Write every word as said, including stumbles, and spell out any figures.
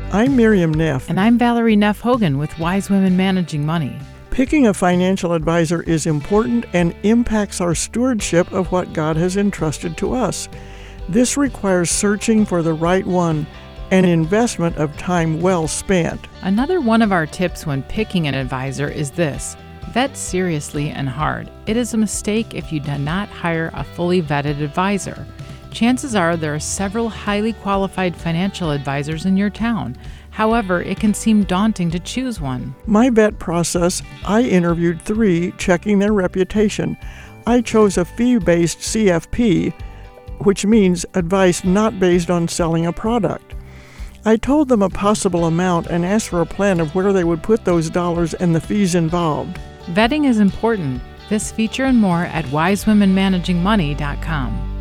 I'm Miriam Neff. And I'm Valerie Neff Hogan with Wise Women Managing Money. Picking a financial advisor is important and impacts our stewardship of what God has entrusted to us. This requires searching for the right one, an investment of time well spent. Another one of our tips when picking an advisor is this: vet seriously and hard. It is a mistake if you do not hire a fully vetted advisor. Chances are there are several highly qualified financial advisors in your town. However, it can seem daunting to choose one. My vet process, I interviewed three, checking their reputation. I chose a fee-based C F P, which means advice not based on selling a product. I told them a possible amount and asked for a plan of where they would put those dollars and the fees involved. Vetting is important. This feature and more at wise women managing money dot com.